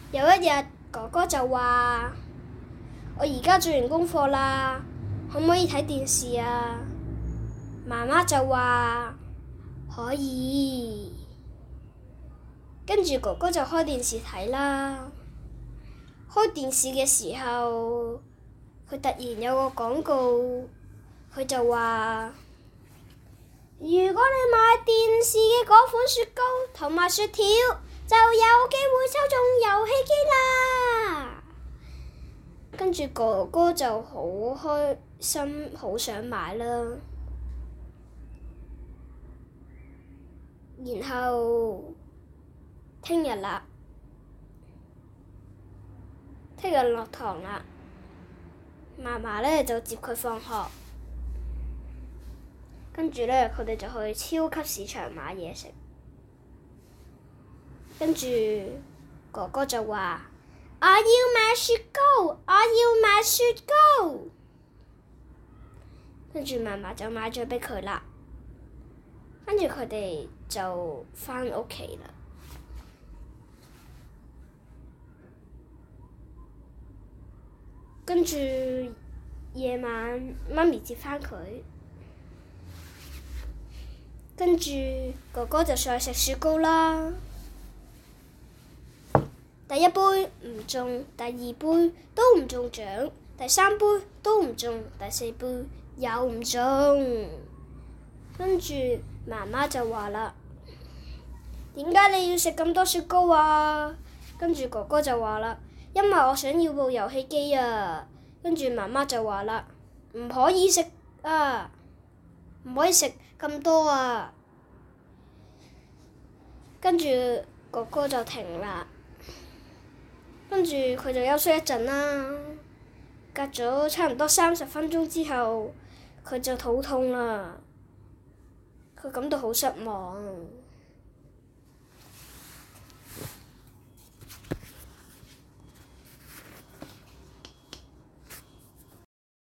有一日，哥哥就話：我而家做完功課啦，可唔可以睇電視啊？媽媽就話：可以。跟住哥哥就開電視睇啦。開電視嘅時候，佢突然有個廣告，佢就話：如果你買電視嘅嗰款雪糕同埋雪條，就有機會抽中遊戲機啦！跟住哥哥就好開心，好想買啦。然後聽日啦，聽日落堂啦，嫲嫲呢就接佢放學，跟住呢，佢哋就去超級市場買嘢食。跟住哥哥就話：我要買雪糕，我要買雪糕。跟住嫲嫲就買咗畀佢啦。跟住佢哋就返屋企啦。跟住夜晚媽咪接返佢，跟住哥哥就上去食雪糕啦。第一杯唔中，第二杯都唔中獎，第三杯都唔中，第四杯又唔中。跟住媽媽就話啦：點解你要食咁多雪糕啊？跟住哥哥就話啦：因為我想要部遊戲機啊。跟住媽媽就話啦：唔可以食啊，唔可以食咁多啊。跟住哥哥就停啦。跟住佢就休息一陣啦。隔咗差唔多30分鐘之後，佢就肚痛啦。佢感到好失望。